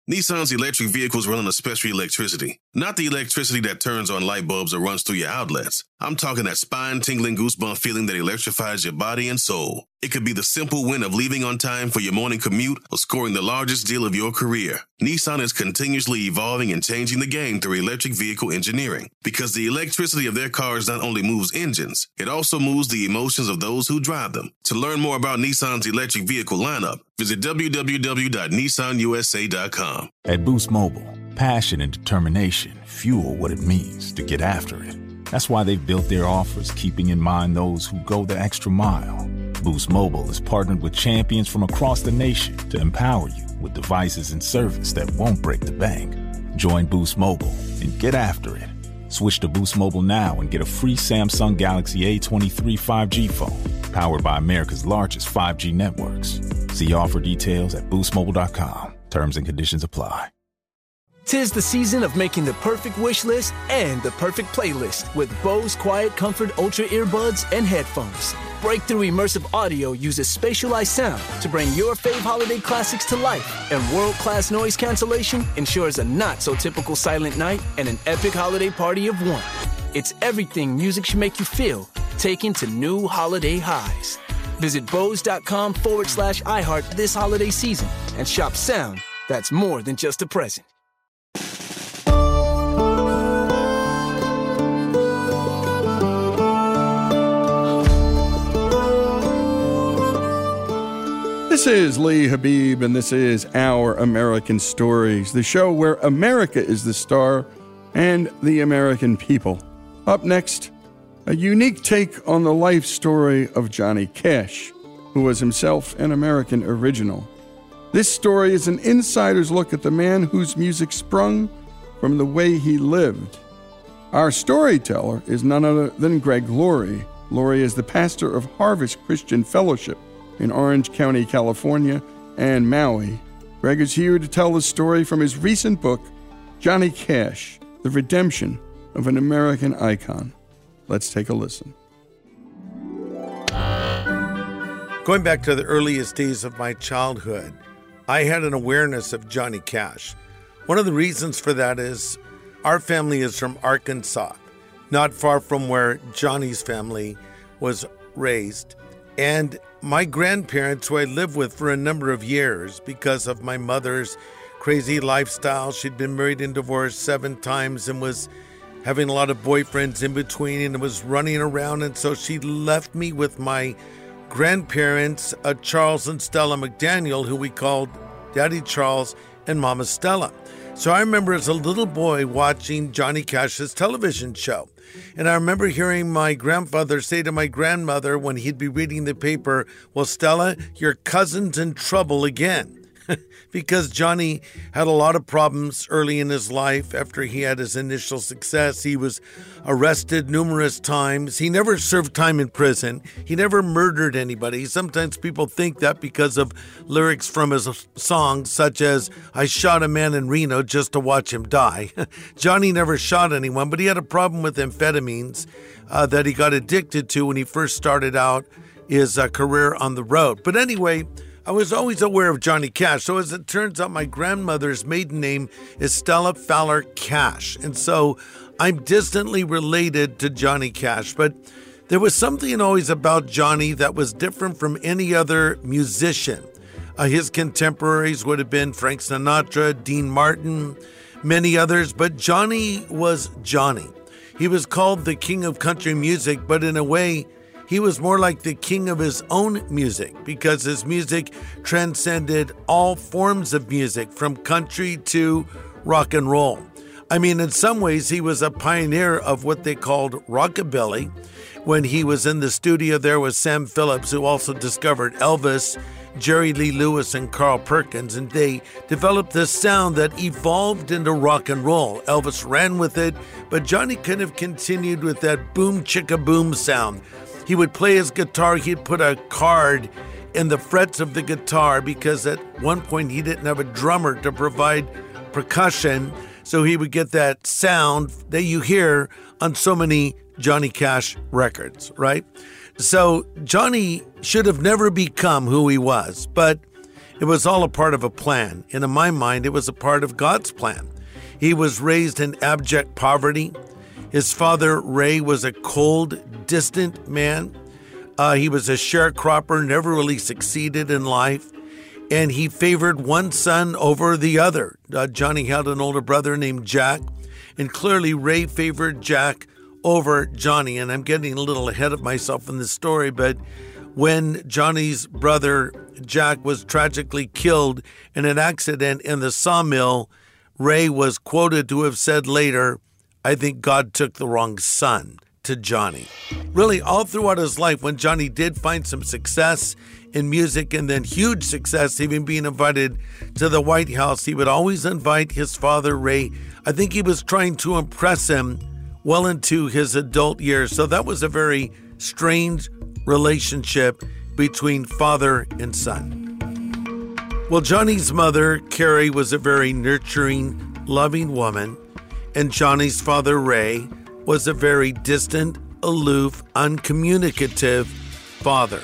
Nissan's electric vehicles run on a special electricity. Not the electricity that turns on light bulbs or runs through your outlets. I'm talking that spine-tingling goosebump feeling that electrifies your body and soul. It could be the simple win of leaving on time for your morning commute or scoring the largest deal of your career. Nissan is continuously evolving and changing the game through electric vehicle engineering. Because the electricity of their cars not only moves engines, it also moves the emotions of those who drive them. To learn more about Nissan's electric vehicle lineup, visit www.nissanusa.com. At Boost Mobile, passion and determination fuel what it means to get after it. That's why they've built their offers, keeping in mind those who go the extra mile. Boost Mobile is partnered with champions from across the nation to empower you with devices and service that won't break the bank. Join Boost Mobile and get after it. Switch to Boost Mobile now and get a free Samsung Galaxy A23 5G phone, powered by America's largest 5G networks. See offer details at boostmobile.com. Terms and conditions apply. 'Tis the season of making the perfect wish list and the perfect playlist with Bose Quiet Comfort Ultra earbuds and headphones. Breakthrough immersive audio uses spatialized sound to bring your fave holiday classics to life, and world-class noise cancellation ensures a not-so-typical silent night and an epic holiday party of one. It's everything music should make you feel, taken to new holiday highs. Visit Bose.com/iHeart this holiday season and shop sound that's more than just a present. This is Lee Habib, and this is Our American Stories, the show where America is the star and the American people. Up next, a unique take on the life story of Johnny Cash, who was himself an American original. This story is an insider's look at the man whose music sprung from the way he lived. Our storyteller is none other than Greg Laurie. Laurie is the pastor of Harvest Christian Fellowship in Orange County, California, and Maui. Greg is here to tell the story from his recent book, Johnny Cash, The Redemption of an American Icon. Let's take a listen. Going back to the earliest days of my childhood, I had an awareness of Johnny Cash. One of the reasons for that is our family is from Arkansas, not far from where Johnny's family was raised. And my grandparents, who I lived with for a number of years because of my mother's crazy lifestyle, she'd been married and divorced 7 times and was having a lot of boyfriends in between and was running around. And so she left me with my grandparents, Charles and Stella McDaniel, who we called Daddy Charles and Mama Stella. So I remember as a little boy watching Johnny Cash's television show. And I remember hearing my grandfather say to my grandmother when he'd be reading the paper, "Well, Stella, your cousin's in trouble again." Because Johnny had a lot of problems early in his life. After he had his initial success, he was arrested numerous times. He never served time in prison. He never murdered anybody. Sometimes people think that because of lyrics from his songs, such as, "I shot a man in Reno just to watch him die." Johnny never shot anyone, but he had a problem with amphetamines that he got addicted to when he first started out his career on the road. But anyway, I was always aware of Johnny Cash. So as it turns out, my grandmother's maiden name is Stella Fowler Cash. And so I'm distantly related to Johnny Cash. But there was something always about Johnny that was different from any other musician. His contemporaries would have been Frank Sinatra, Dean Martin, many others. But Johnny was Johnny. He was called the king of country music, but in a way, he was more like the king of his own music because his music transcended all forms of music, from country to rock and roll. I mean, in some ways, he was a pioneer of what they called rockabilly when he was in the studio there with Sam Phillips, who also discovered Elvis, Jerry Lee Lewis, and Carl Perkins, and they developed this sound that evolved into rock and roll. Elvis ran with it, but Johnny kind of continued with that boom chicka boom sound. He would play his guitar, he'd put a card in the frets of the guitar because at one point he didn't have a drummer to provide percussion, so he would get that sound that you hear on so many Johnny Cash records, right? So Johnny should have never become who he was, but It was all a part of a plan, and in my mind, it was a part of God's plan. He was raised in abject poverty. His father, Ray, was a cold, distant man. He was a sharecropper, never really succeeded in life, and he favored one son over the other. Johnny had an older brother named Jack, and clearly Ray favored Jack over Johnny. And I'm getting a little ahead of myself in this story, but when Johnny's brother Jack was tragically killed in an accident in the sawmill, Ray was quoted to have said later, "I think God took the wrong son," to Johnny. Really, all throughout his life, when Johnny did find some success in music and then huge success, even being invited to the White House, he would always invite his father, Ray. I think he was trying to impress him well into his adult years. So that was a very strange relationship between father and son. Well, Johnny's mother, Carrie, was a very nurturing, loving woman, and Johnny's father, Ray, was a very distant, aloof, uncommunicative father.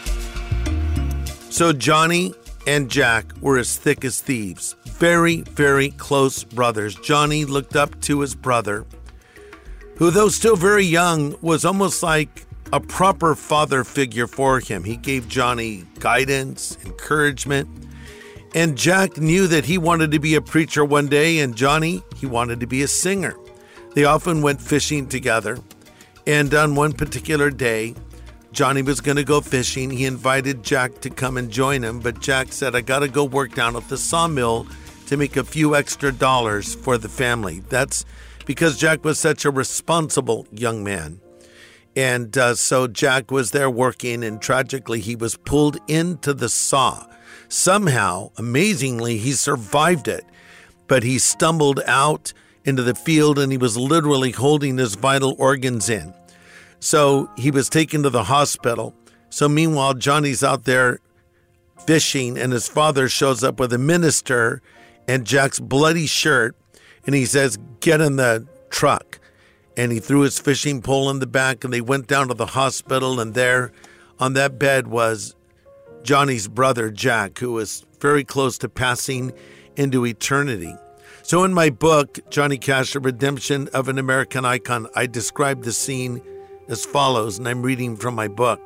So Johnny and Jack were as thick as thieves, very, very close brothers. Johnny looked up to his brother, who, though still very young, was almost like a proper father figure for him. He gave Johnny guidance, encouragement, and Jack knew that he wanted to be a preacher one day, and Johnny, he wanted to be a singer. They often went fishing together, and on one particular day, Johnny was going to go fishing. He invited Jack to come and join him, but Jack said, "I got to go work down at the sawmill to make a few extra dollars for the family." That's because Jack was such a responsible young man. And so Jack was there working, and tragically, he was pulled into the saw. Somehow, amazingly, he survived it, but he stumbled out into the field, and he was literally holding his vital organs in. So he was taken to the hospital. So meanwhile, Johnny's out there fishing, and his father shows up with a minister and Jack's bloody shirt, and he says, "Get in the truck." And he threw his fishing pole in the back, and they went down to the hospital, and there on that bed was Johnny's brother, Jack, who was very close to passing into eternity. So in my book, Johnny Cash, The Redemption of an American Icon, I describe the scene as follows, and I'm reading from my book.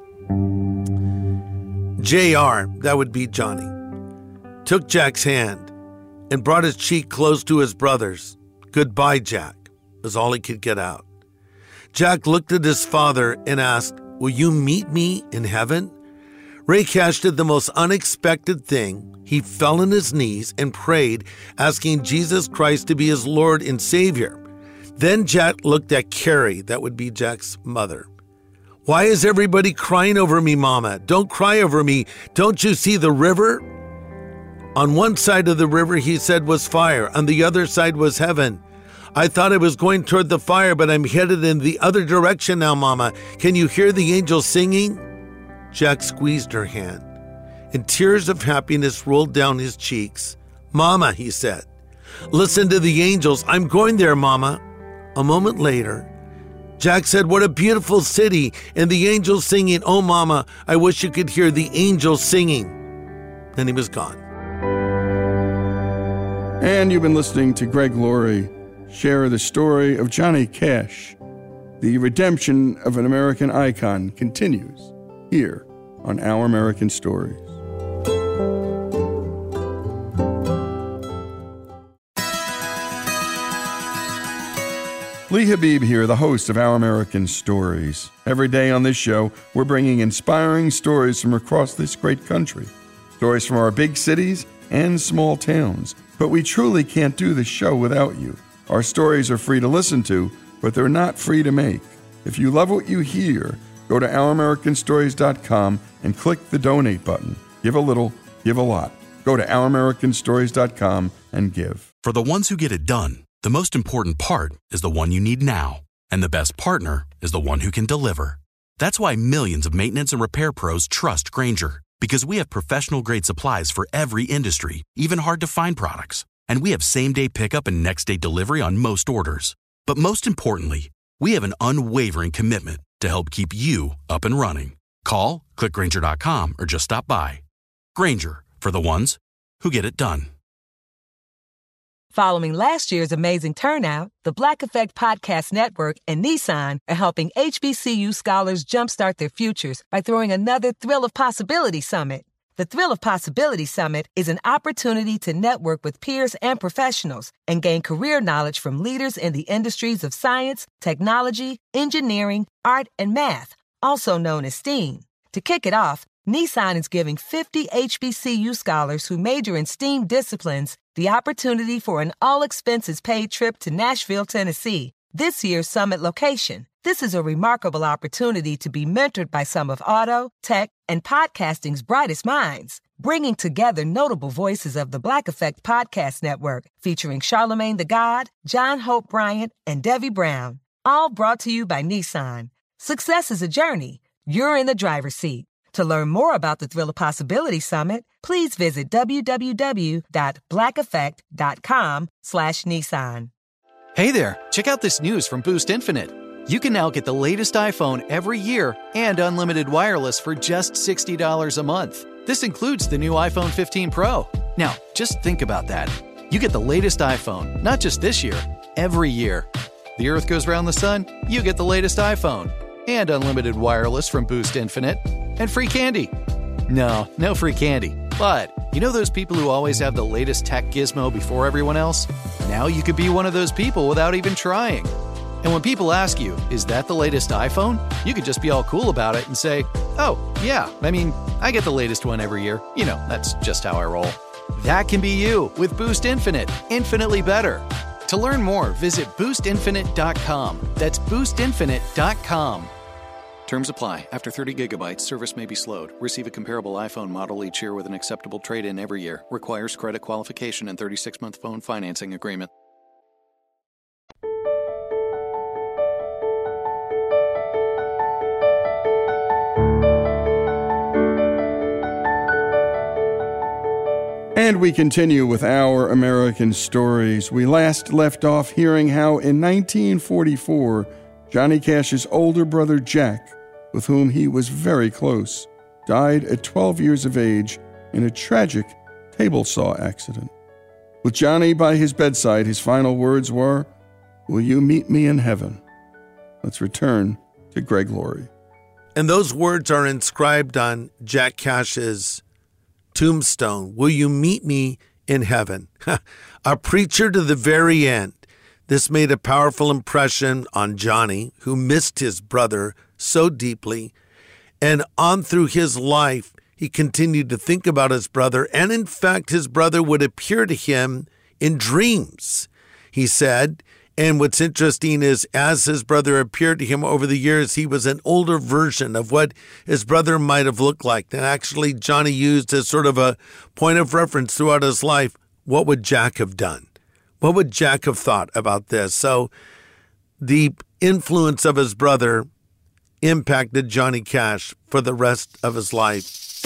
JR, that would be Johnny, took Jack's hand and brought his cheek close to his brother's. "Goodbye, Jack," was all he could get out. Jack looked at his father and asked, "Will you meet me in heaven?" Ray Cash did the most unexpected thing. He fell on his knees and prayed, asking Jesus Christ to be his Lord and Savior. Then Jack looked at Carrie, that would be Jack's mother. "Why is everybody crying over me, Mama? Don't cry over me. Don't you see the river?" On one side of the river, he said, was fire. On the other side was heaven. "I thought I was going toward the fire, but I'm headed in the other direction now, Mama. Can you hear the angels singing?" Jack squeezed her hand, and tears of happiness rolled down his cheeks. "Mama," he said, "listen to the angels. I'm going there, Mama." A moment later, Jack said, "What a beautiful city, and the angels singing. Oh, Mama, I wish you could hear the angels singing." Then he was gone. And you've been listening to Greg Laurie share the story of Johnny Cash. The redemption of an American icon continues here on Our American Stories. Lee Habib here, the host of Our American Stories. Every day on this show, we're bringing inspiring stories from across this great country. Stories from our big cities and small towns. But we truly can't do this show without you. Our stories are free to listen to, but they're not free to make. If you love what you hear, go to OurAmericanStories.com and click the donate button. Give a little, give a lot. Go to OurAmericanStories.com and give. For the ones who get it done, the most important part is the one you need now. And the best partner is the one who can deliver. That's why millions of maintenance and repair pros trust Grainger. Because we have professional-grade supplies for every industry, even hard-to-find products. And we have same-day pickup and next-day delivery on most orders. But most importantly, we have an unwavering commitment to help keep you up and running. Call, click Grainger.com, or just stop by. Grainger, for the ones who get it done. Following last year's amazing turnout, the Black Effect Podcast Network and Nissan are helping HBCU scholars jumpstart their futures by throwing another Thrill of Possibility Summit. The Thrill of Possibility Summit is an opportunity to network with peers and professionals and gain career knowledge from leaders in the industries of science, technology, engineering, art, and math, also known as STEAM. To kick it off, Nissan is giving 50 HBCU scholars who major in STEAM disciplines the opportunity for an all-expenses-paid trip to Nashville, Tennessee, this year's summit location. This is a remarkable opportunity to be mentored by some of auto, tech, and podcasting's brightest minds, bringing together notable voices of the Black Effect Podcast Network, featuring Charlemagne the God, John Hope Bryant, and Debbie Brown. All brought to you by Nissan. Success is a journey. You're in the driver's seat. To learn more about the Thrill of Possibility Summit, please visit www.blackeffect.com/Nissan. Hey there, check out this news from Boost Infinite. You can now get the latest iPhone every year and unlimited wireless for just $60 a month. This includes the new iPhone 15 Pro. Now, just think about that. You get the latest iPhone, not just this year, every year. The Earth goes around the sun, you get the latest iPhone. And unlimited wireless from Boost Infinite. And free candy. No free candy. But you know those people who always have the latest tech gizmo before everyone else? Now you could be one of those people without even trying. And when people ask you, is that the latest iPhone? You could just be all cool about it and say, oh, yeah, I get the latest one every year. You know, that's just how I roll. That can be you with Boost Infinite. Infinitely better. To learn more, visit boostinfinite.com. That's boostinfinite.com. Terms apply. After 30 gigabytes, service may be slowed. Receive a comparable iPhone model each year with an acceptable trade-in every year. Requires credit qualification and 36-month phone financing agreement. And we continue with Our American Stories. We last left off hearing how in 1944, Johnny Cash's older brother Jack, with whom he was very close, died at 12 years of age in a tragic table saw accident. With Johnny by his bedside, his final words were, "Will you meet me in heaven?" Let's return to Greg Laurie. And those words are inscribed on Jack Cash's tombstone. Will you meet me in heaven? A preacher to the very end. This made a powerful impression on Johnny, who missed his brother so deeply. And on through his life, he continued to think about his brother. And in fact, his brother would appear to him in dreams, he said. And what's interesting is as his brother appeared to him over the years, he was an older version of what his brother might have looked like. And actually, Johnny used as sort of a point of reference throughout his life, what would Jack have done? What would Jack have thought about this? So the influence of his brother impacted Johnny Cash for the rest of his life.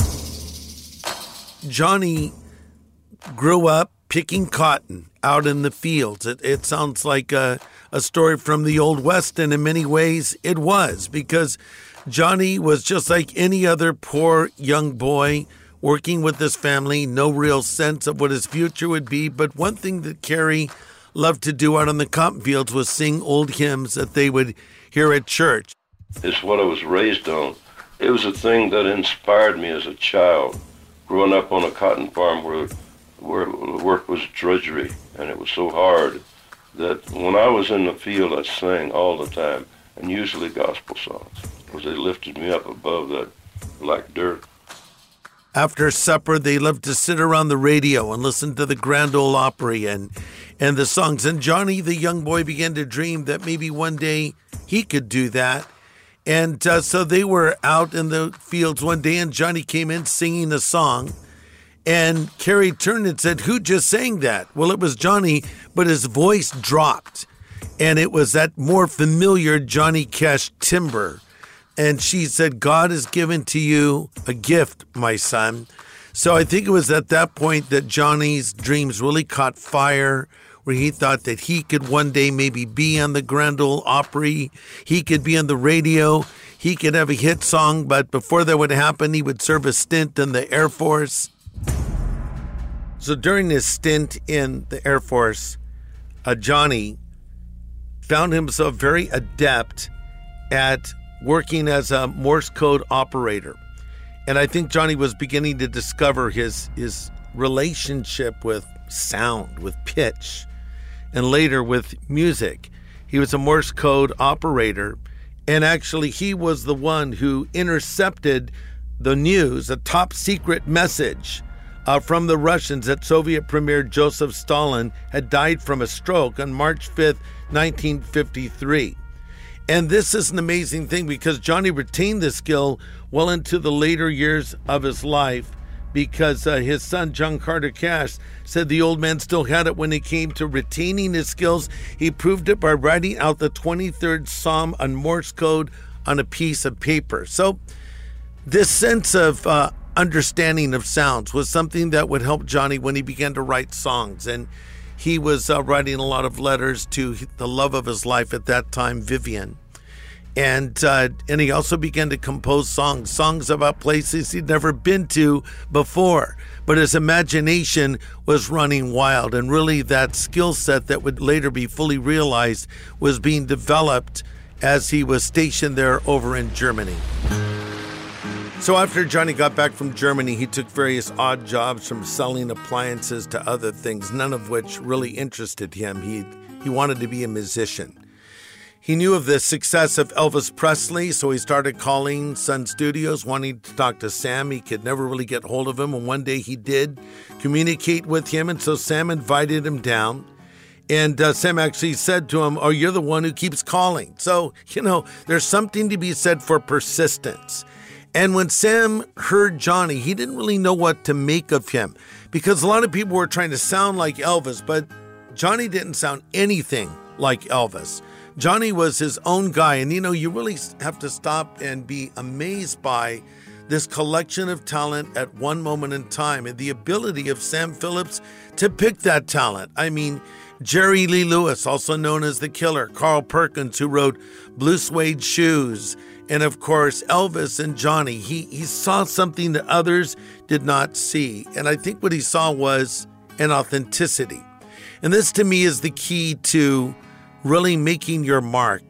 Johnny grew up picking cotton out in the fields. It sounds like a story from the Old West, and in many ways it was, because Johnny was just like any other poor young boy working with his family, no real sense of what his future would be. But one thing that Carrie loved to do out on the cotton fields was sing old hymns that they would hear at church. It's what I was raised on. It was a thing that inspired me as a child, growing up on a cotton farm where work was drudgery, and it was so hard that when I was in the field, I sang all the time, and usually gospel songs, because they lifted me up above that black dirt. After supper, they loved to sit around the radio and listen to the Grand Ole Opry and the songs. And Johnny, the young boy, began to dream that maybe one day he could do that. And so they were out in the fields one day, and Johnny came in singing a song. And Carrie turned and said, "Who just sang that?" Well, it was Johnny, but his voice dropped. And it was that more familiar Johnny Cash timbre. And she said, "God has given to you a gift, my son." So I think it was at that point that Johnny's dreams really caught fire, where he thought that he could one day maybe be on the Grand Ole Opry. He could be on the radio. He could have a hit song. But before that would happen, he would serve a stint in the Air Force. So during his stint in the Air Force, Johnny found himself very adept at working as a Morse code operator. And I think Johnny was beginning to discover his relationship with sound, with pitch, and later with music. He was a Morse code operator, and actually he was the one who intercepted the news, a top secret message from the Russians that Soviet Premier Joseph Stalin had died from a stroke on March 5th, 1953. And this is an amazing thing because Johnny retained this skill well into the later years of his life, because his son, John Carter Cash, said the old man still had it when it came to retaining his skills. He proved it by writing out the 23rd Psalm on Morse code on a piece of paper. So this sense of understanding of sounds was something that would help Johnny when he began to write songs. And he was writing a lot of letters to the love of his life at that time, Vivian. And he also began to compose songs about places he'd never been to before. But his imagination was running wild. And really that skill set that would later be fully realized was being developed as he was stationed there over in Germany. So after Johnny got back from Germany, he took various odd jobs, from selling appliances to other things, none of which really interested him. He wanted to be a musician. He knew of the success of Elvis Presley, so he started calling Sun Studios, wanting to talk to Sam. He could never really get hold of him, and one day he did communicate with him, and so Sam invited him down. And Sam actually said to him, "Oh, you're the one who keeps calling." So, there's something to be said for persistence. And when Sam heard Johnny, he didn't really know what to make of him, because a lot of people were trying to sound like Elvis, but Johnny didn't sound anything like Elvis. Johnny was his own guy. And, you really have to stop and be amazed by this collection of talent at one moment in time and the ability of Sam Phillips to pick that talent. I mean, Jerry Lee Lewis, also known as The Killer, Carl Perkins, who wrote Blue Suede Shoes, and of course, Elvis and Johnny. He saw something that others did not see. And I think what he saw was an authenticity. And this to me is the key to really making your mark.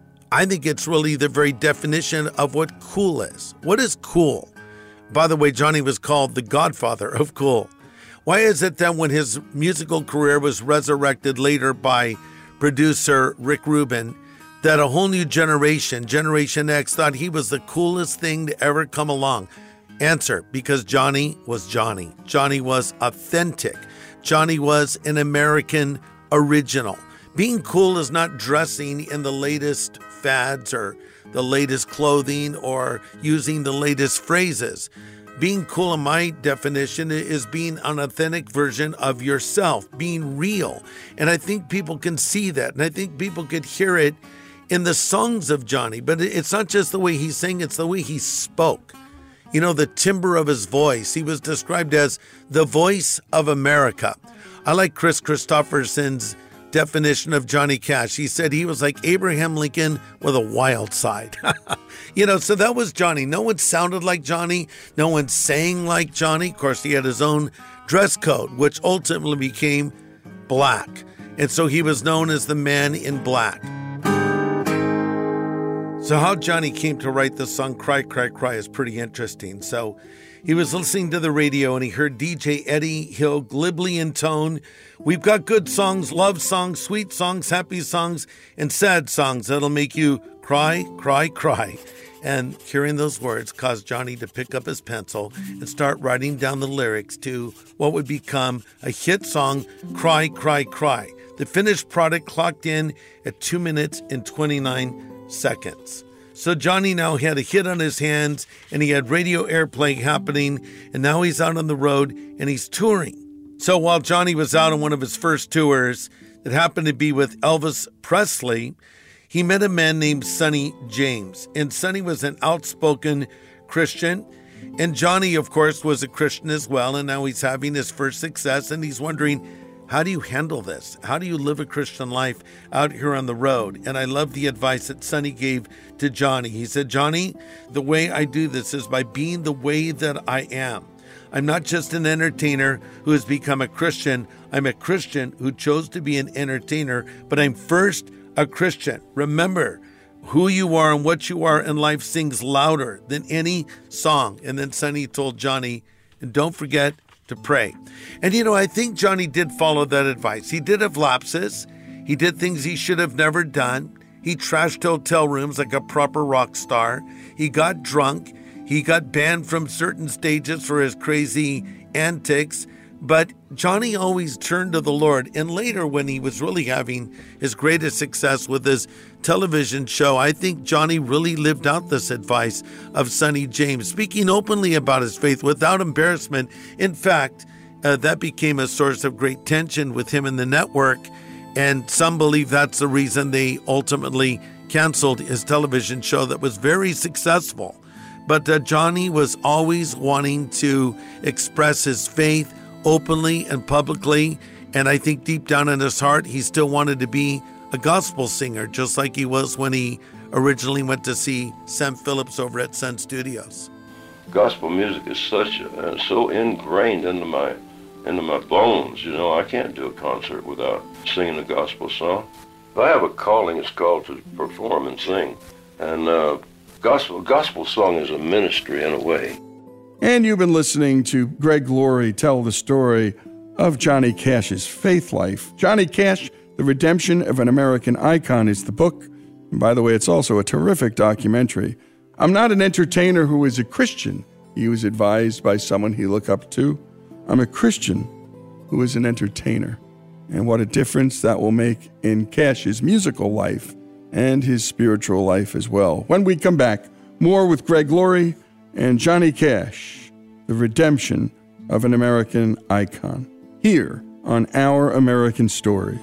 I think it's really the very definition of what cool is. What is cool? By the way, Johnny was called the godfather of cool. Why is it that when his musical career was resurrected later by producer Rick Rubin, that a whole new generation, Generation X, thought he was the coolest thing to ever come along? Answer: because Johnny was Johnny. Johnny was authentic. Johnny was an American original. Being cool is not dressing in the latest fads or the latest clothing or using the latest phrases. Being cool, in my definition, is being an authentic version of yourself, being real. And I think people can see that. And I think people could hear it in the songs of Johnny. But it's not just the way he sang, it's the way he spoke. The timbre of his voice. He was described as the voice of America. I like Chris Christopherson's definition of Johnny Cash. He said he was like Abraham Lincoln with a wild side. So that was Johnny. No one sounded like Johnny. No one sang like Johnny. Of course, he had his own dress code, which ultimately became black. And so he was known as the Man in Black. So how Johnny came to write the song Cry, Cry, Cry is pretty interesting. So he was listening to the radio and he heard DJ Eddie Hill glibly intone, "We've got good songs, love songs, sweet songs, happy songs, and sad songs that'll make you cry, cry, cry." And hearing those words caused Johnny to pick up his pencil and start writing down the lyrics to what would become a hit song, Cry, Cry, Cry. The finished product clocked in at 2 minutes and 29 seconds. So Johnny now had a hit on his hands, and he had radio airplay happening, and now he's out on the road and he's touring. So while Johnny was out on one of his first tours that happened to be with Elvis Presley, he met a man named Sonny James. And Sonny was an outspoken Christian, and Johnny, of course, was a Christian as well, and now he's having his first success, and he's wondering, how do you handle this? How do you live a Christian life out here on the road? And I love the advice that Sonny gave to Johnny. He said, "Johnny, the way I do this is by being the way that I am. I'm not just an entertainer who has become a Christian. I'm a Christian who chose to be an entertainer, but I'm first a Christian. Remember, who you are and what you are in life sings louder than any song. And then Sonny told Johnny, and don't forget to pray. And I think Johnny did follow that advice. He did have lapses. He did things he should have never done. He trashed hotel rooms like a proper rock star. He got drunk. He got banned from certain stages for his crazy antics. But Johnny always turned to the Lord. And later, when he was really having his greatest success with his television show, I think Johnny really lived out this advice of Sonny James, speaking openly about his faith without embarrassment. In fact, that became a source of great tension with him and the network. And some believe that's the reason they ultimately canceled his television show that was very successful. But Johnny was always wanting to express his faith openly and publicly. And I think deep down in his heart, he still wanted to be a gospel singer, just like he was when he originally went to see Sam Phillips over at Sun Studios. Gospel music is so ingrained into my bones. I can't do a concert without singing a gospel song. I have a calling. It's called to perform and sing. And gospel song is a ministry in a way. And you've been listening to Greg Laurie tell the story of Johnny Cash's faith life. Johnny Cash, The Redemption of an American Icon is the book. And by the way, it's also a terrific documentary. I'm not an entertainer who is a Christian, he was advised by someone he looked up to. I'm a Christian who is an entertainer. And what a difference that will make in Cash's musical life and his spiritual life as well. When we come back, more with Greg Laurie and Johnny Cash, The Redemption of an American Icon, here on Our American Stories.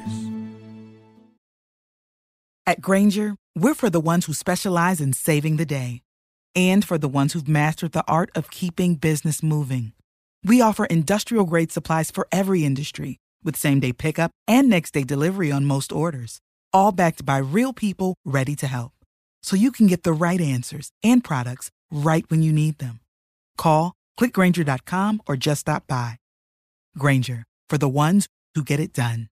At Grainger, we're for the ones who specialize in saving the day, and for the ones who've mastered the art of keeping business moving. We offer industrial-grade supplies for every industry, with same-day pickup and next-day delivery on most orders, all backed by real people ready to help. So you can get the right answers and products right when you need them. Call, click Grainger.com, or just stop by. Grainger, for the ones who get it done.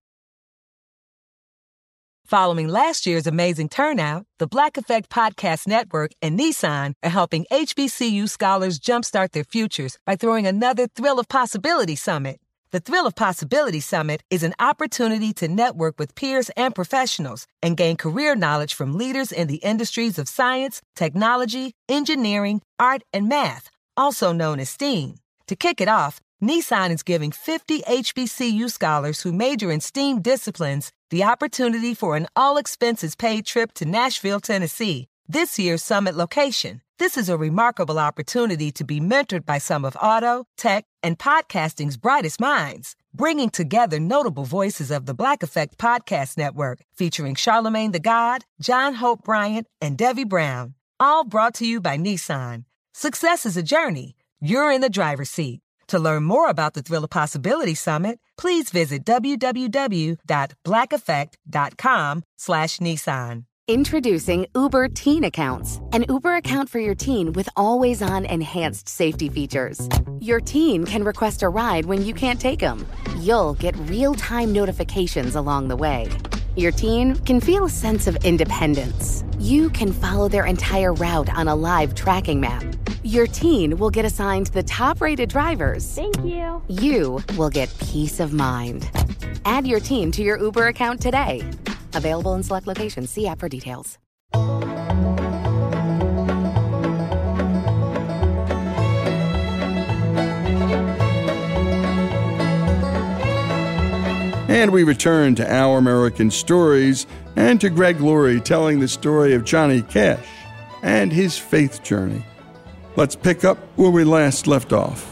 Following last year's amazing turnout, the Black Effect Podcast Network and Nissan are helping HBCU scholars jumpstart their futures by throwing another Thrill of Possibility Summit. The Thrill of Possibility Summit is an opportunity to network with peers and professionals and gain career knowledge from leaders in the industries of science, technology, engineering, art, and math, also known as STEAM. To kick it off, Nissan is giving 50 HBCU scholars who major in STEAM disciplines the opportunity for an all-expenses-paid trip to Nashville, Tennessee, this year's summit location. This is a remarkable opportunity to be mentored by some of auto, tech, and podcasting's brightest minds, bringing together notable voices of the Black Effect Podcast Network, featuring Charlemagne the God, John Hope Bryant, and Debbie Brown. All brought to you by Nissan. Success is a journey. You're in the driver's seat. To learn more about the Thrill of Possibility Summit, please visit www.blackeffect.com/Nissan. Introducing Uber Teen Accounts, an Uber account for your teen with always-on enhanced safety features. Your teen can request a ride when you can't take them. You'll get real-time notifications along the way. Your teen can feel a sense of independence. You can follow their entire route on a live tracking map. Your teen will get assigned the top-rated drivers. Thank you. You will get peace of mind. Add your teen to your Uber account today. Available in select locations. See app for details. And we return to Our American Stories and to Greg Laurie telling the story of Johnny Cash and his faith journey. Let's pick up where we last left off.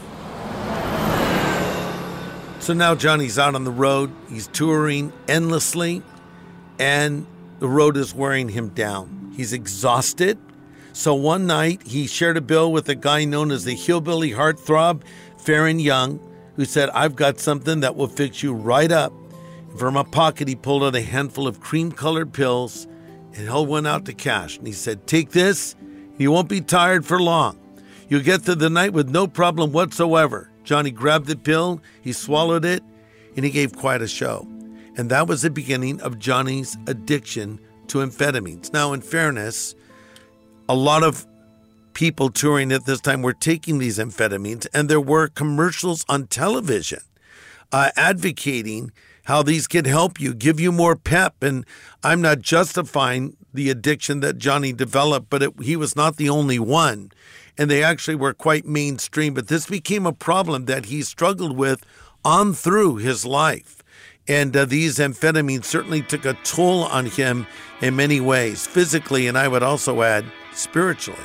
So now Johnny's out on the road. He's touring endlessly, and the road is wearing him down. He's exhausted. So one night, he shared a bill with a guy known as the Hillbilly Heartthrob, Farron Young, who said, "I've got something that will fix you right up." From a pocket, he pulled out a handful of cream-colored pills and held one out to Cash. And he said, "Take this. You won't be tired for long. You'll get through the night with no problem whatsoever. Johnny grabbed the pill, he swallowed it, and he gave quite a show. And that was the beginning of Johnny's addiction to amphetamines. Now, in fairness, a lot of people touring at this time were taking these amphetamines, and there were commercials on television advocating how these could help you, give you more pep. And I'm not justifying the addiction that Johnny developed, but he was not the only one. And they actually were quite mainstream. But this became a problem that he struggled with on through his life. And these amphetamines certainly took a toll on him in many ways, physically, and I would also add, spiritually.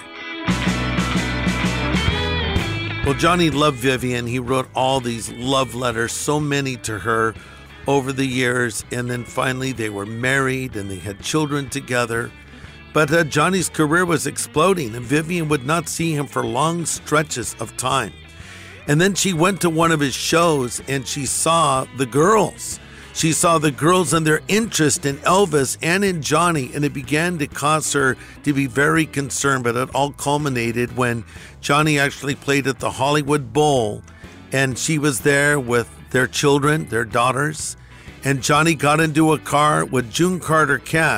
Well, Johnny loved Vivian. He wrote all these love letters, so many to her over the years. And then finally they were married and they had children together. But Johnny's career was exploding and Vivian would not see him for long stretches of time. And then she went to one of his shows and she saw the girls. She saw the girls and their interest in Elvis and in Johnny, and it began to cause her to be very concerned. But it all culminated when Johnny actually played at the Hollywood Bowl, and she was there with their children, their daughters, and Johnny got into a car with June Carter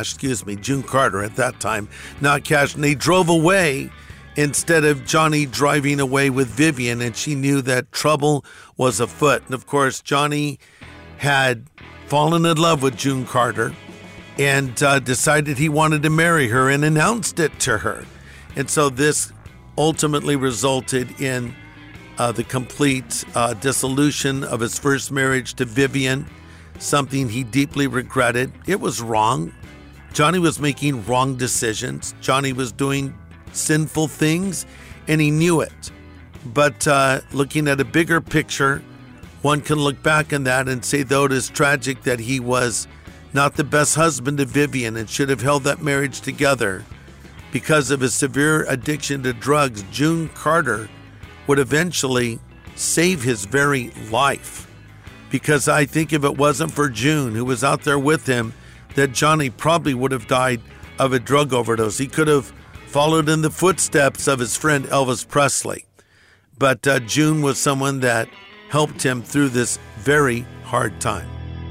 at that time, not Cash, and they drove away instead of Johnny driving away with Vivian, and she knew that trouble was afoot. And of course, Johnny had fallen in love with June Carter and decided he wanted to marry her and announced it to her. And so this ultimately resulted in the complete dissolution of his first marriage to Vivian, something he deeply regretted. It was wrong. Johnny was making wrong decisions. Johnny was doing sinful things, and he knew it. But looking at a bigger picture, one can look back on that and say, though it is tragic that he was not the best husband to Vivian and should have held that marriage together, because of his severe addiction to drugs, June Carter would eventually save his very life. Because I think if it wasn't for June, who was out there with him, that Johnny probably would have died of a drug overdose. He could have followed in the footsteps of his friend Elvis Presley. But June was someone that helped him through this very hard time.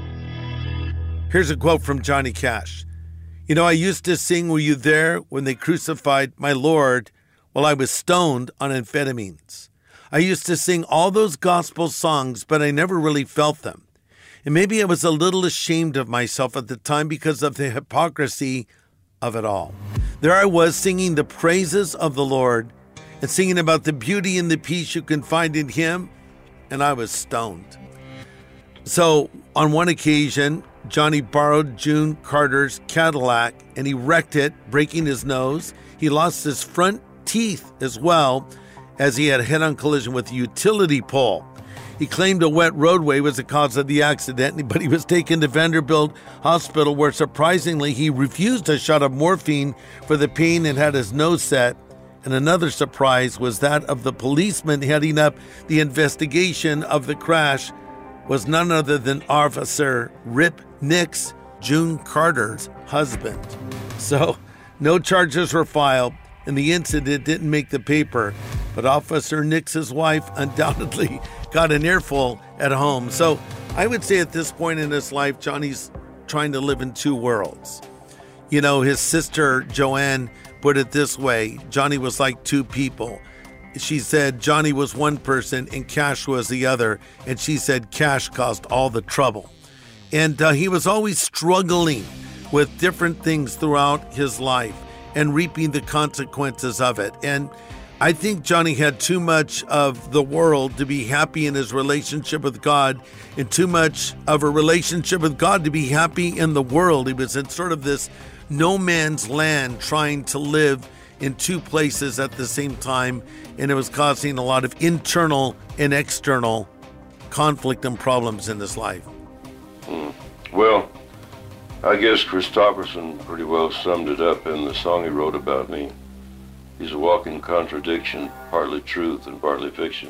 Here's a quote from Johnny Cash. "You know, I used to sing 'Were You There When They Crucified My Lord' while I was stoned on amphetamines. I used to sing all those gospel songs, but I never really felt them. And maybe I was a little ashamed of myself at the time because of the hypocrisy of it all. There I was singing the praises of the Lord and singing about the beauty and the peace you can find in Him, and I was stoned." So on one occasion, Johnny borrowed June Carter's Cadillac and he wrecked it, breaking his nose. He lost his front teeth as well, as he had a head-on collision with a utility pole. He claimed a wet roadway was the cause of the accident, but he was taken to Vanderbilt Hospital, where surprisingly he refused a shot of morphine for the pain and had his nose set. And another surprise was that of the policeman heading up the investigation of the crash was none other than Officer Rip Nix, June Carter's husband. So no charges were filed, and the incident didn't make the paper, but Officer Nix's wife undoubtedly got an earful at home. So I would say at this point in his life, Johnny's trying to live in two worlds. You know, his sister Joanne put it this way: Johnny was like two people. She said Johnny was one person and Cash was the other, and she said Cash caused all the trouble. And he was always struggling with different things throughout his life and reaping the consequences of it. And I think Johnny had too much of the world to be happy in his relationship with God, and too much of a relationship with God to be happy in the world. He was in sort of this no man's land, trying to live in two places at the same time, and it was causing a lot of internal and external conflict and problems in his life. Well, I guess Christopherson pretty well summed it up in the song he wrote about me. He's a walking contradiction, partly truth and partly fiction.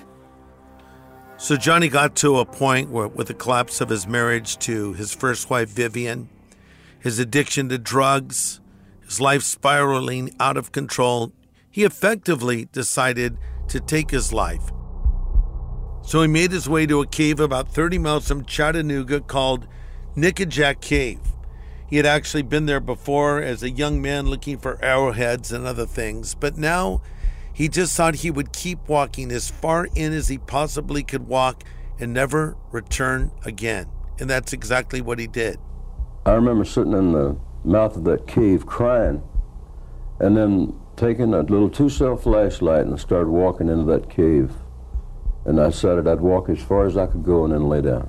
So Johnny got to a point where, with the collapse of his marriage to his first wife, Vivian, his addiction to drugs, his life spiraling out of control, he effectively decided to take his life. So he made his way to a cave about 30 miles from Chattanooga called Nickajack Cave. He had actually been there before as a young man looking for arrowheads and other things, but now he just thought he would keep walking as far in as he possibly could walk and never return again. And that's exactly what he did. I remember sitting in the mouth of that cave crying, and then taking a little 2-cell flashlight and started walking into that cave. And I decided I'd walk as far as I could go and then lay down.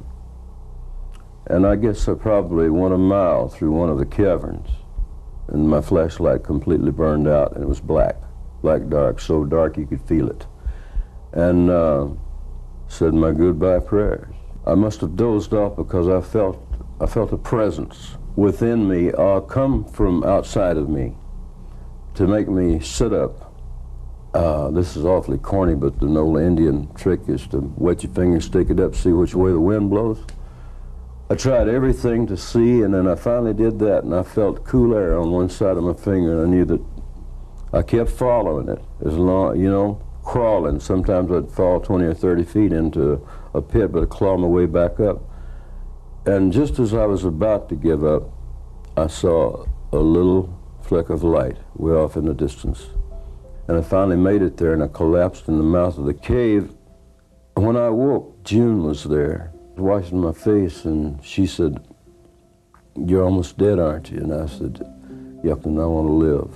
And I guess I probably went a mile through one of the caverns, and my flashlight completely burned out, and it was black dark, so dark you could feel it. And said my goodbye prayers. I must have dozed off because I felt a presence within me come from outside of me to make me sit up. This is awfully corny, but the old Indian trick is to wet your finger, stick it up, see which way the wind blows. I tried everything to see, and then I finally did that, and I felt cool air on one side of my finger, and I knew that I kept following it as long, crawling. Sometimes I'd fall 20 or 30 feet into a pit, but I'd claw my way back up. And just as I was about to give up, I saw a little fleck of light way off in the distance. And I finally made it there, and I collapsed in the mouth of the cave. When I woke, June was there, washing my face, and she said, "You're almost dead, aren't you?" And I said, "Yep, and I want to live."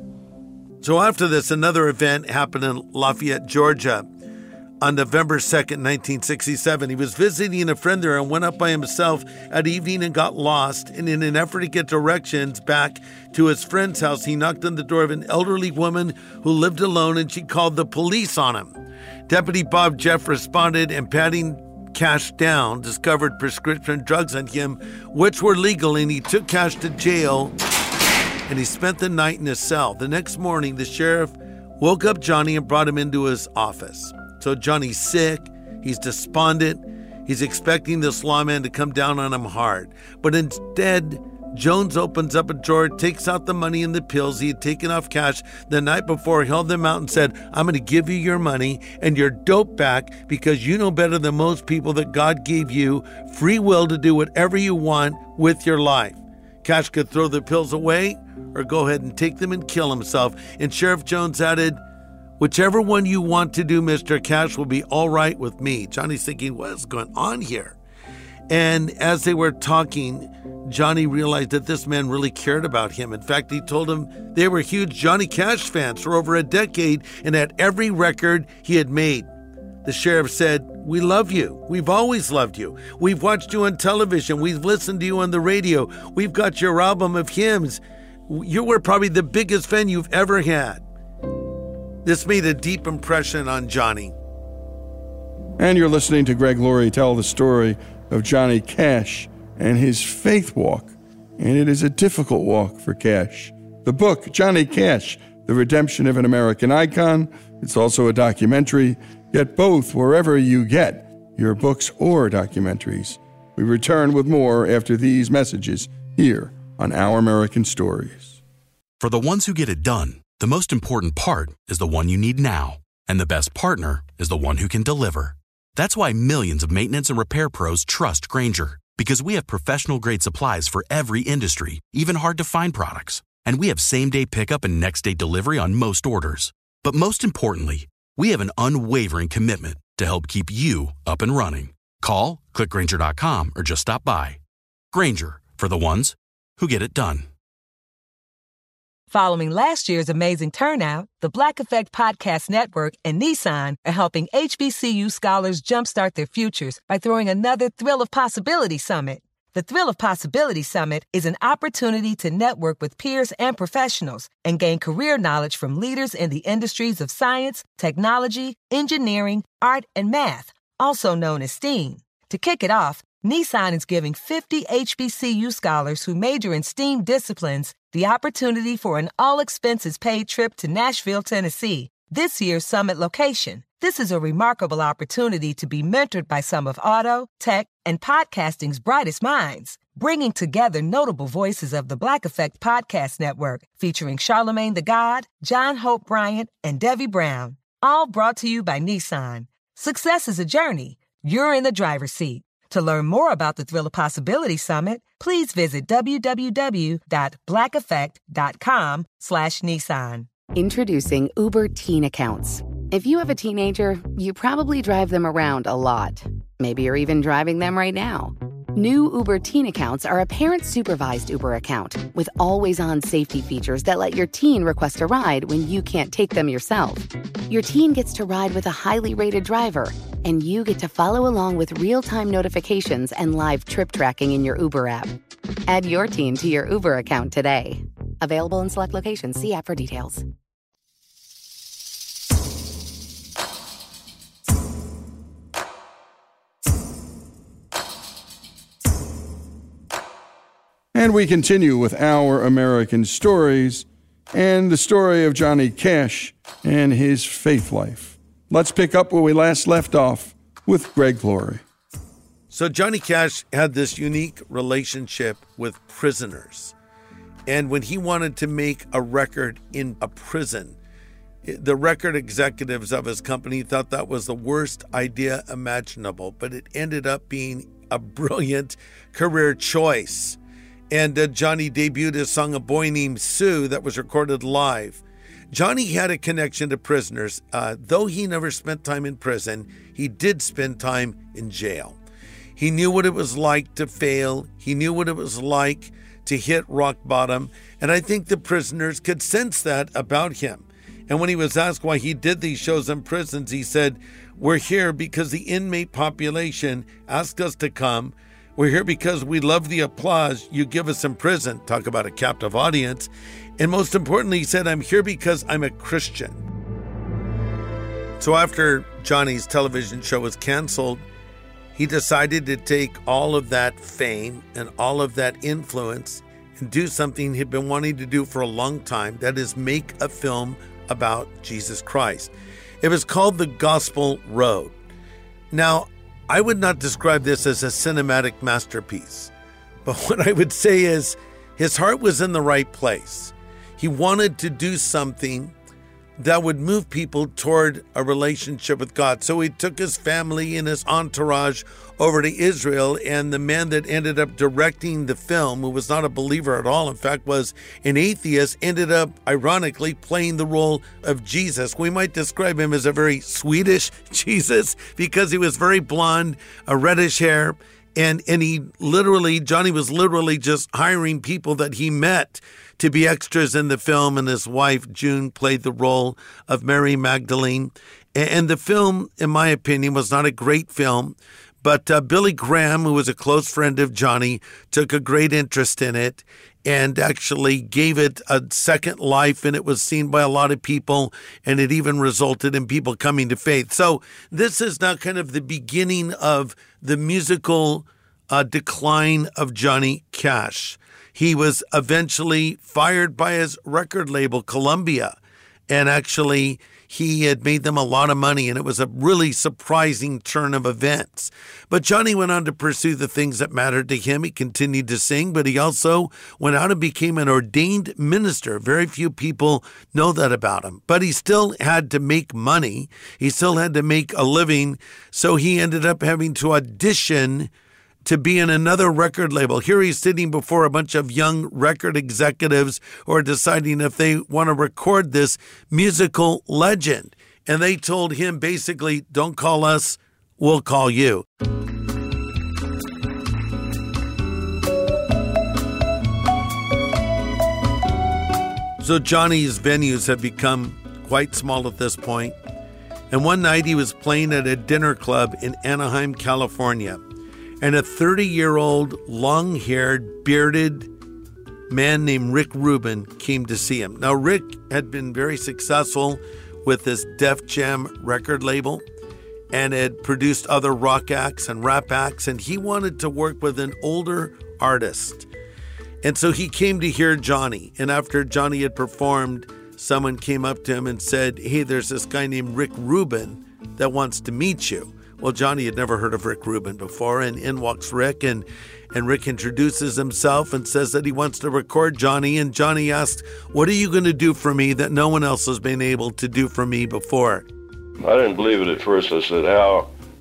So after this, another event happened in Lafayette, Georgia. On November 2nd, 1967, he was visiting a friend there and went up by himself at evening and got lost. And in an effort to get directions back to his friend's house, he knocked on the door of an elderly woman who lived alone, and she called the police on him. Deputy Bob Jeff responded and, patting Cash down, discovered prescription drugs on him, which were legal, and he took Cash to jail, and he spent the night in his cell. The next morning, the sheriff woke up Johnny and brought him into his office. So Johnny's sick, he's despondent, he's expecting this lawman to come down on him hard. But instead, Jones opens up a drawer, takes out the money and the pills he had taken off Cash the night before, held them out and said, "I'm going to give you your money and your dope back because you know better than most people that God gave you free will to do whatever you want with your life." Cash could throw the pills away or go ahead and take them and kill himself. And Sheriff Jones added, "Whichever one you want to do, Mr. Cash, will be all right with me." Johnny's thinking, what is going on here? And as they were talking, Johnny realized that this man really cared about him. In fact, he told him they were huge Johnny Cash fans for over a decade and had every record he had made. The sheriff said, "We love you. We've always loved you. We've watched you on television. We've listened to you on the radio. We've got your album of hymns. You were probably the biggest fan you've ever had." This made a deep impression on Johnny. And you're listening to Greg Laurie tell the story of Johnny Cash and his faith walk. And it is a difficult walk for Cash. The book, Johnny Cash, The Redemption of an American Icon. It's also a documentary. Get both wherever you get your books or documentaries. We return with more after these messages here on Our American Stories. For the ones who get it done, the most important part is the one you need now. And the best partner is the one who can deliver. That's why millions of maintenance and repair pros trust Grainger, because we have professional-grade supplies for every industry, even hard-to-find products. And we have same-day pickup and next-day delivery on most orders. But most importantly, we have an unwavering commitment to help keep you up and running. Call, click Grainger.com, or just stop by. Grainger, for the ones who get it done. Following last year's amazing turnout, the Black Effect Podcast Network and Nissan are helping HBCU scholars jumpstart their futures by throwing another Thrill of Possibility Summit. The Thrill of Possibility Summit is an opportunity to network with peers and professionals and gain career knowledge from leaders in the industries of science, technology, engineering, art, and math, also known as STEAM. To kick it off, Nissan is giving 50 HBCU scholars who major in STEAM disciplines the opportunity for an all-expenses-paid trip to Nashville, Tennessee, this year's summit location. This is a remarkable opportunity to be mentored by some of auto, tech, and podcasting's brightest minds, bringing together notable voices of the Black Effect Podcast Network, featuring Charlemagne the God, John Hope Bryant, and Debbie Brown, all brought to you by Nissan. Success is a journey, you're in the driver's seat. To learn more about the Thrill of Possibility Summit, please visit www.blackeffect.com/Nissan. Introducing Uber Teen Accounts. If you have a teenager, you probably drive them around a lot. Maybe you're even driving them right now. New Uber Teen Accounts are a parent-supervised Uber account with always-on safety features that let your teen request a ride when you can't take them yourself. Your teen gets to ride with a highly rated driver, and you get to follow along with real-time notifications and live trip tracking in your Uber app. Add your teen to your Uber account today. Available in select locations. See app for details. And we continue with Our American Stories and the story of Johnny Cash and his faith life. Let's pick up where we last left off with Greg Flory. So Johnny Cash had this unique relationship with prisoners. And when he wanted to make a record in a prison, the record executives of his company thought that was the worst idea imaginable, but it ended up being a brilliant career choice. And Johnny debuted his song A Boy Named Sue that was recorded live. Johnny had a connection to prisoners. Though he never spent time in prison, he did spend time in jail. He knew what it was like to fail. He knew what it was like to hit rock bottom. And I think the prisoners could sense that about him. And when he was asked why he did these shows in prisons, he said, "We're here because the inmate population asked us to come. We're here because we love the applause you give us in prison." Talk about a captive audience. And most importantly, he said, "I'm here because I'm a Christian." So after Johnny's television show was canceled, he decided to take all of that fame and all of that influence and do something he'd been wanting to do for a long time. That is, make a film about Jesus Christ. It was called The Gospel Road. Now, I would not describe this as a cinematic masterpiece, but what I would say is his heart was in the right place. He wanted to do something that would move people toward a relationship with God. So he took his family and his entourage over to Israel, and the man that ended up directing the film, who was not a believer at all, in fact was an atheist, ended up ironically playing the role of Jesus. We might describe him as a very Swedish Jesus because he was very blonde, a reddish hair, and Johnny was literally just hiring people that he met to be extras in the film, and his wife, June, played the role of Mary Magdalene. And the film, in my opinion, was not a great film, but Billy Graham, who was a close friend of Johnny, took a great interest in it and actually gave it a second life, and it was seen by a lot of people, and it even resulted in people coming to faith. So this is now kind of the beginning of the musical decline of Johnny Cash. He was eventually fired by his record label, Columbia, and actually he had made them a lot of money, and it was a really surprising turn of events. But Johnny went on to pursue the things that mattered to him. He continued to sing, but he also went out and became an ordained minister. Very few people know that about him, but he still had to make money. He still had to make a living, so he ended up having to audition to be in another record label. Here he's sitting before a bunch of young record executives who are deciding if they want to record this musical legend. And they told him basically, don't call us, we'll call you. So Johnny's venues have become quite small at this point. And one night he was playing at a dinner club in Anaheim, California. And a 30-year-old, long-haired, bearded man named Rick Rubin came to see him. Now, Rick had been very successful with his Def Jam record label and had produced other rock acts and rap acts, and he wanted to work with an older artist. And so he came to hear Johnny. And after Johnny had performed, someone came up to him and said, "Hey, there's this guy named Rick Rubin that wants to meet you." Well, Johnny had never heard of Rick Rubin before, and in walks Rick, and Rick introduces himself and says that he wants to record Johnny, and Johnny asked, "What are you going to do for me that no one else has been able to do for me before?" I didn't believe it at first. I said, how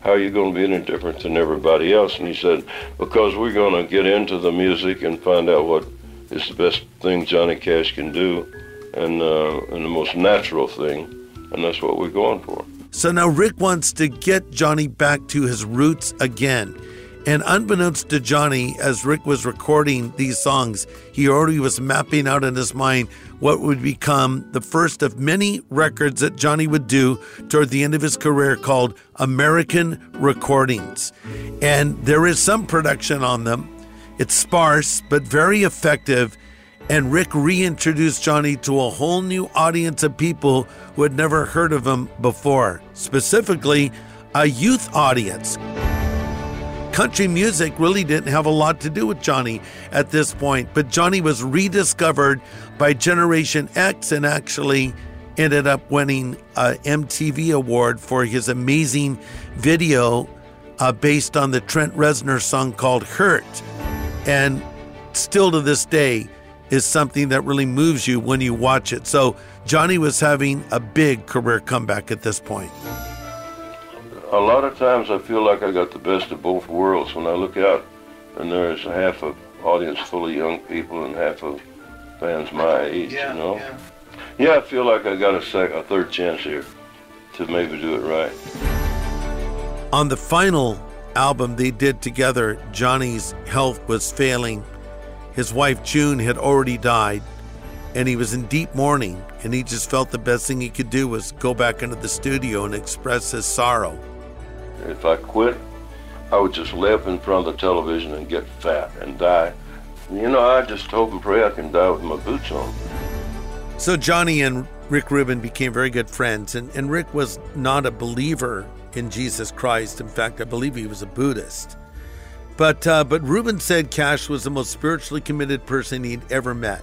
how are you going to be any different than everybody else? And he said, because we're going to get into the music and find out what is the best thing Johnny Cash can do, and the most natural thing, and that's what we're going for. So now Rick wants to get Johnny back to his roots again. And unbeknownst to Johnny, as Rick was recording these songs, he already was mapping out in his mind what would become the first of many records that Johnny would do toward the end of his career called American Recordings. And there is some production on them. It's sparse, but very effective. And Rick reintroduced Johnny to a whole new audience of people who had never heard of him before, specifically a youth audience. Country music really didn't have a lot to do with Johnny at this point, but Johnny was rediscovered by Generation X and actually ended up winning an MTV award for his amazing video based on the Trent Reznor song called Hurt. And still to this day is something that really moves you when you watch it. So Johnny was having a big career comeback at this point. A lot of times I feel like I got the best of both worlds when I look out and there's half of audience full of young people and half of fans my age, you know? Yeah, I feel like I got a third chance here to maybe do it right. On the final album they did together, Johnny's health was failing. His wife June had already died and he was in deep mourning, and he just felt the best thing he could do was go back into the studio and express his sorrow. If I quit, I would just lay up in front of the television and get fat and die. You know, I just hope and pray I can die with my boots on. So Johnny and Rick Rubin became very good friends, and Rick was not a believer in Jesus Christ. In fact, I believe he was a Buddhist. But Rubin said Cash was the most spiritually committed person he'd ever met.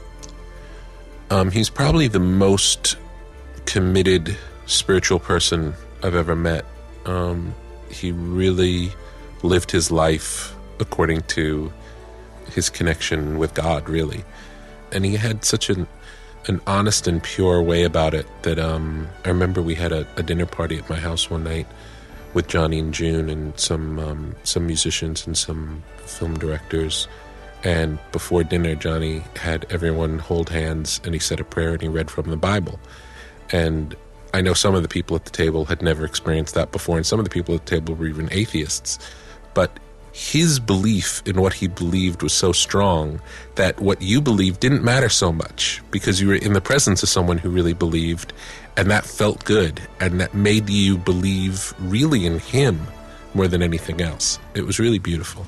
He's probably the most committed spiritual person I've ever met. He really lived his life according to his connection with God, really. And he had such an honest and pure way about it that I remember we had a dinner party at my house one night with Johnny and June and some musicians and some film directors. And before dinner, Johnny had everyone hold hands and he said a prayer and he read from the Bible. And I know some of the people at the table had never experienced that before, and some of the people at the table were even atheists. But his belief in what he believed was so strong that what you believed didn't matter so much because you were in the presence of someone who really believed, and that felt good, and that made you believe really in him more than anything else. It was really beautiful.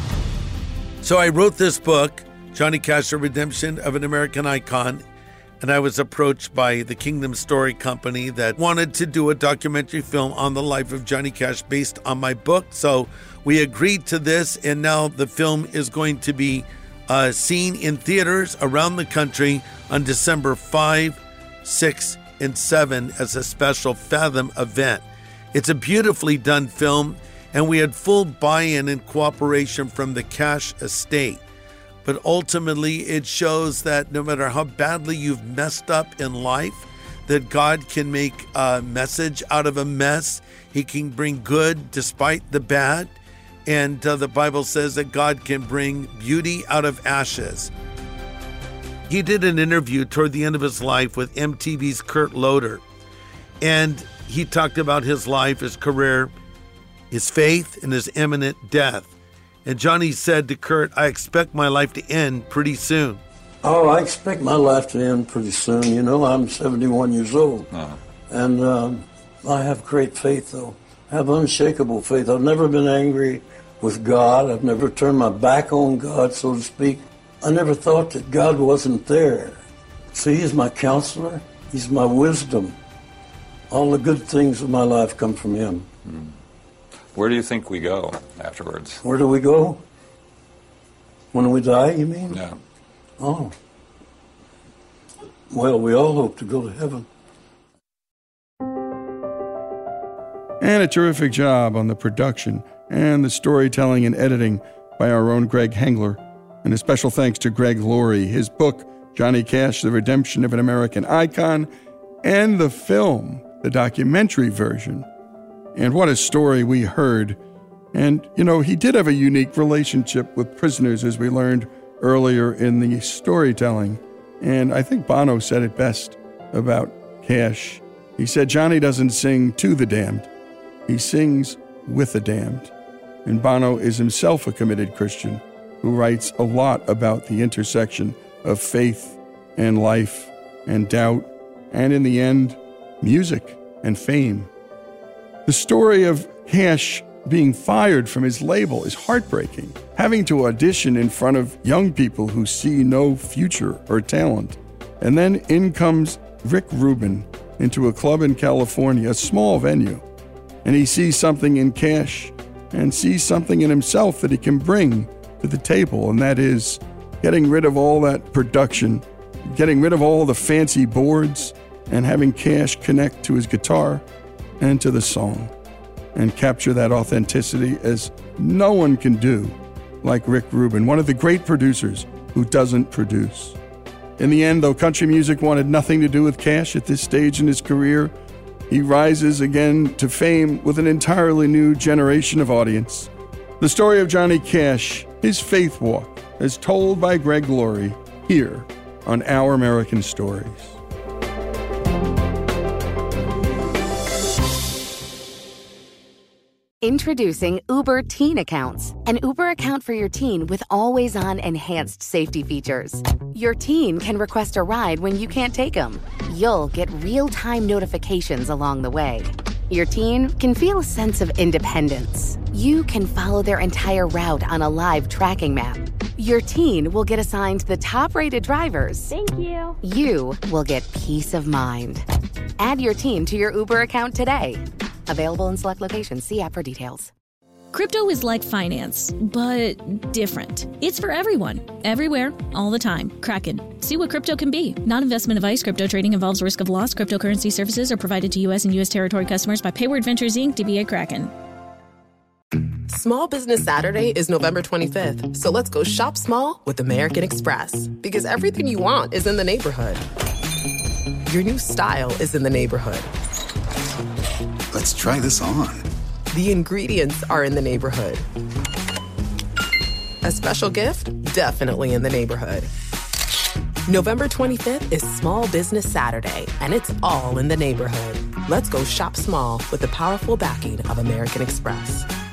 So I wrote this book, Johnny Cash, The Redemption of an American Icon, and I was approached by the Kingdom Story Company that wanted to do a documentary film on the life of Johnny Cash based on my book. So we agreed to this, and now the film is going to be seen in theaters around the country on December 5, 6, and 7 as a special Fathom event. It's a beautifully done film, and we had full buy-in and cooperation from the Cash estate. But ultimately, it shows that no matter how badly you've messed up in life, that God can make a message out of a mess. He can bring good despite the bad. And the Bible says that God can bring beauty out of ashes. He did an interview toward the end of his life with MTV's Kurt Loder. And he talked about his life, his career, his faith, and his imminent death. And Johnny said to Kurt, I expect my life to end pretty soon. Oh, I expect my life to end pretty soon. You know, I'm 71 years old. Uh-huh. And I have great faith, though. I have unshakable faith. I've never been angry with God. I've never turned my back on God, so to speak. I never thought that God wasn't there. See, He's my counselor. He's my wisdom. All the good things of my life come from Him. Mm. Where do you think we go afterwards? Where do we go? When we die, you mean? Yeah. Oh. Well, we all hope to go to heaven. And a terrific job on the production and the storytelling and editing by our own Greg Hengler. And a special thanks to Greg Laurie. His book, Johnny Cash, The Redemption of an American Icon, and the film, the documentary version, And what a story we heard. And, he did have a unique relationship with prisoners, as we learned earlier in the storytelling. And I think Bono said it best about Cash. He said, Johnny doesn't sing to the damned. He sings with the damned. And Bono is himself a committed Christian who writes a lot about the intersection of faith and life and doubt, and in the end, music and fame. The story of Cash being fired from his label is heartbreaking. Having to audition in front of young people who see no future or talent. And then in comes Rick Rubin into a club in California, a small venue, and he sees something in Cash and sees something in himself that he can bring to the table, and that is getting rid of all that production, getting rid of all the fancy boards, and having Cash connect to his guitar and to the song and capture that authenticity as no one can do like Rick Rubin, one of the great producers who doesn't produce. In the end, though country music wanted nothing to do with Cash at this stage in his career, he rises again to fame with an entirely new generation of audience. The story of Johnny Cash, his faith walk, as told by Greg Laurie, here on Our American Stories. Introducing Uber Teen Accounts, an Uber account for your teen with always-on enhanced safety features. Your teen can request a ride when you can't take them. You'll get real-time notifications along the way. Your teen can feel a sense of independence. You can follow their entire route on a live tracking map. Your teen will get assigned the top-rated drivers. Thank you. You will get peace of mind. Add your teen to your Uber account today. Available in select locations. See app for details. Crypto is like finance, but different. It's for everyone, everywhere, all the time. Kraken. See what crypto can be. Non-investment advice. Crypto trading involves risk of loss. Cryptocurrency services are provided to U.S. and U.S. territory customers by Payward Ventures, Inc., DBA Kraken. Small Business Saturday is November 25th, so let's go shop small with American Express. Because everything you want is in the neighborhood. Your new style is in the neighborhood. Let's try this on. The ingredients are in the neighborhood. A special gift? Definitely in the neighborhood. November 25th is Small Business Saturday, and it's all in the neighborhood. Let's go shop small with the powerful backing of American Express.